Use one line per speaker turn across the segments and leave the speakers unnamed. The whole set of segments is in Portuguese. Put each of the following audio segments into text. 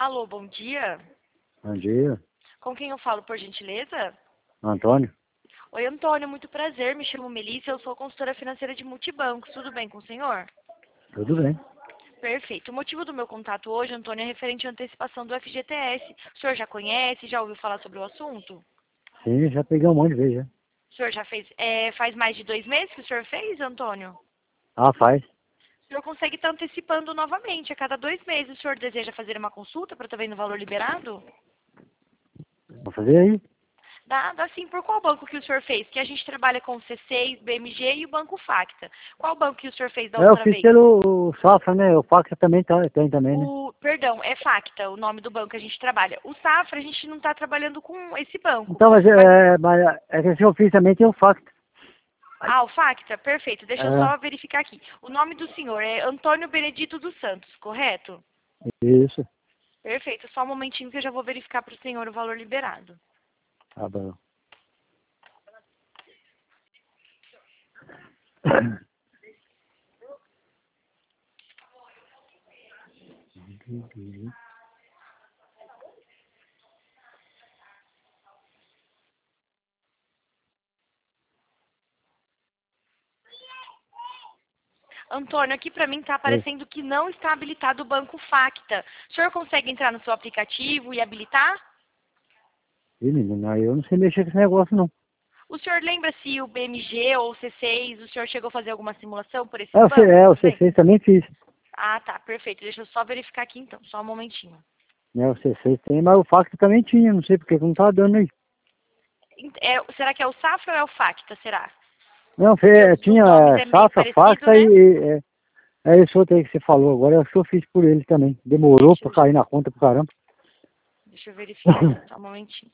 Alô, bom dia.
Bom dia,
Com quem eu falo, por gentileza?
Antônio.
Oi, Antônio, muito prazer. Me chamo Melissa, eu sou consultora financeira de multibancos. Tudo bem com o senhor?
Tudo bem?
Perfeito. O motivo do meu contato hoje, Antônio, é referente à antecipação do FGTS. O senhor já conhece, já ouviu falar sobre o assunto?
Sim, já peguei um monte de vezes já.
O senhor já fez, faz mais de 2 meses que o senhor fez, Antônio?
Ah, faz.
O senhor consegue estar antecipando novamente, a cada 2 meses. O senhor deseja fazer uma consulta para estar vendo o valor liberado?
Vou fazer aí.
Dá sim. Por qual banco que o senhor fez? Que a gente trabalha com o C6, BMG e o Banco Facta. Qual banco que o senhor fez da
Eu
outra
fiz
vez?
pelo Safra, né? O Paxa também tem também, né?
Perdão, é Facta, o nome do banco que a gente trabalha. O Safra, a gente não está trabalhando com esse banco.
Então, mas,
Mas,
é que esse eu fiz também tem o Facta.
o Facta, perfeito. Deixa eu
É,
só verificar aqui. O nome do senhor é Antônio Benedito dos Santos, correto?
isso.
Perfeito. Só um momentinho que eu já vou verificar para o senhor o valor liberado.
Tá bom.
Antônio, aqui para mim está
Oi.
aparecendo que não está habilitado o Banco Facta. O senhor consegue entrar no seu aplicativo e habilitar?
Ih, menino, aí eu não sei mexer com esse negócio, não.
O senhor lembra se o BMG ou o C6, o senhor chegou a fazer alguma simulação por
É,
esses bancos
o
também?
C6 também fiz.
Ah, tá, perfeito. Deixa eu só verificar aqui então, só um momentinho.
Né, o C6 tem, mas o Facta também tinha, não sei porque que não tá dando aí.
Será que é o Safra ou é o Facta, será?
Não,
Porque os
tinha
nomes é meio
Safra,
parecido,
Facta
né?
é esse outro aí que você falou agora, eu acho que eu fiz por ele também. Demorou
Deixa
pra
eu,
cair na conta pro caramba.
deixa eu verificar aqui, só um momentinho.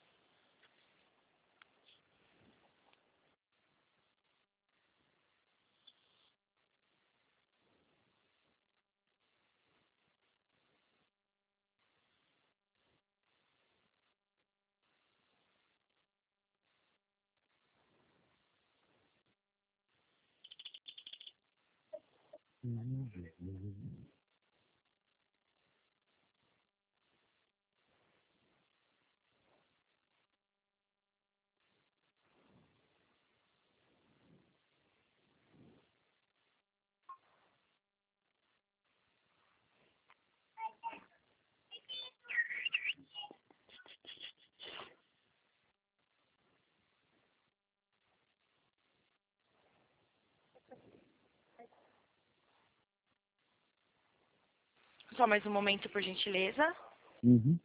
Só mais um momento, por gentileza.
Uhum.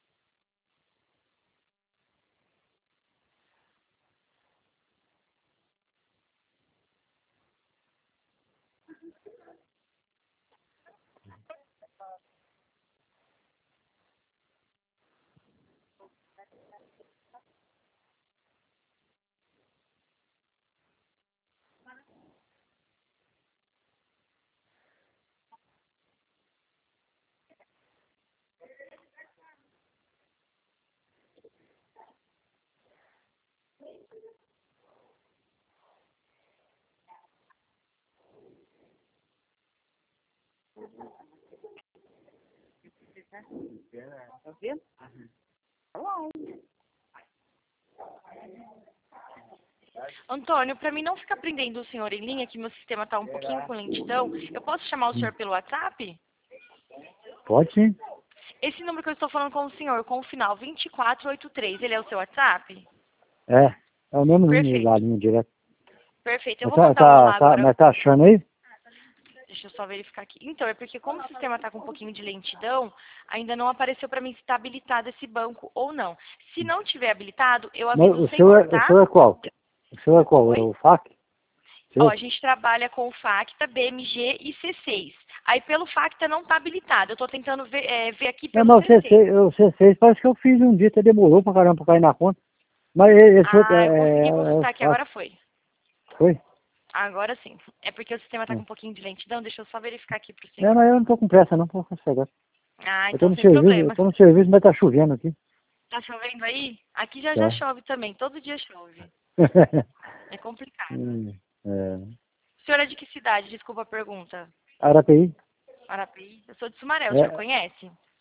Tá vendo?
Antônio, para mim não ficar prendendo o senhor em linha, que meu sistema está um pouquinho com lentidão, eu posso chamar o senhor pelo WhatsApp?
Pode sim.
Esse número que eu estou falando com o senhor, com o final 2483, ele é o seu WhatsApp?
É o mesmo número lá,
Perfeito,
linha direta.
perfeito. Eu
Mas
vou mandar um olá agora.
mas tá achando aí?
Deixa eu só verificar aqui. Então, é porque como o sistema está com um pouquinho de lentidão, ainda não apareceu para mim se está habilitado esse banco ou não. Se não tiver habilitado, eu
Mas
aviso o senhor,
o
tá?
seu é qual? O seu é qual? É
Oi?
o FAC?
Ó,
Seu?
a gente trabalha com o Facta, BMG e C6. Aí pelo Facta não está habilitado. Eu estou tentando ver aqui
Não,
pelo
mas
C6.
o C6 parece que eu fiz um dia, até demorou pra caramba pra cair na conta. Mas esse outro
Ah, eu consegui
é o
consultar aqui,
FAC.
agora foi.
Foi?
Agora sim. É porque o sistema está
É.
com um pouquinho de lentidão. Deixa eu só verificar aqui pro
É,
senhor.
mas eu não tô com pressa não, vou chegar.
Ah,
Eu tô
então
no
sem
serviço,
problema.
mas tá chovendo aqui.
Tá chovendo aí? Aqui já
Tá.
chove também. Todo dia chove. É complicado.
É.
O senhor é de que cidade? Desculpa a pergunta.
Arapi?
Arapi? Eu sou de Sumaré. O senhor
É,
conhece?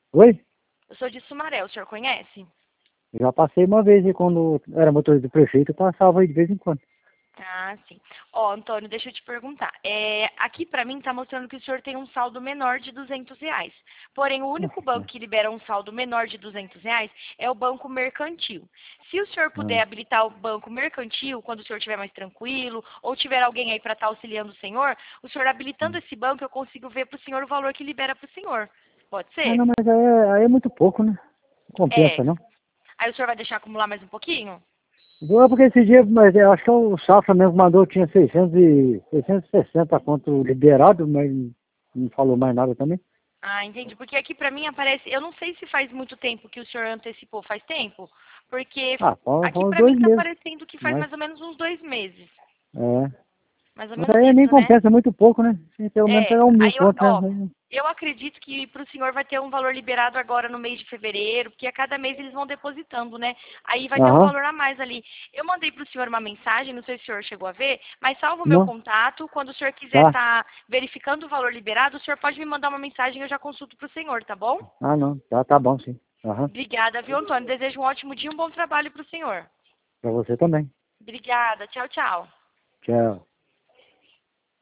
Oi?
Eu sou de Sumaré, o senhor conhece?
Eu já passei uma vez e quando era motorista do prefeito, eu passava aí de vez em quando.
Ah, sim. Ó, Antônio, deixa eu te perguntar. Aqui pra mim tá mostrando que o senhor tem um saldo menor de R$ 200. Porém, o único banco
Nossa,
que libera um saldo menor de R$ 200 é o Banco Mercantil. Se o senhor puder
ah,
habilitar o Banco Mercantil, quando o senhor estiver mais tranquilo, ou tiver alguém aí para estar auxiliando o senhor habilitando esse banco, eu consigo ver para o senhor o valor que libera para o senhor. Pode ser?
não, mas aí é muito pouco, né? Não
É.
compensa, não.
Aí o senhor vai deixar acumular mais um pouquinho?
Boa, porque esse dia, mas eu acho que o Safra mesmo mandou, tinha 660 conto liberado, mas não falou mais nada também.
Ah, entendi. Porque aqui pra mim aparece. Eu não sei se faz muito tempo que o senhor antecipou. Faz tempo? Porque
Ah,
aqui
foram uns
pra mim
2
tá
meses,
aparecendo que faz
mas,
mais ou menos uns 2 meses.
é.
Mais ou
Mas
menos
aí nem
isso, né?
compensa, é muito pouco, né? Tem que pelo menos
É.
pegar 1.000
Aí eu,
conto,
ó,
né?
eu acredito que pro senhor vai ter um valor liberado agora no mês de fevereiro, porque a cada mês eles vão depositando, né? Aí vai ter um
Aham,
valor a mais ali. Eu mandei pro senhor uma mensagem, não sei se o senhor chegou a ver, mas salva o meu
não,
contato. Quando o senhor quiser
tá.
estar verificando o valor liberado, o senhor pode me mandar uma mensagem e eu já consulto pro senhor, tá bom?
Ah, não, tá bom sim. Aham,
Obrigada, viu, Antônio? Desejo um ótimo dia e um bom trabalho para o senhor.
pra você também.
Obrigada. Tchau, tchau.
Tchau.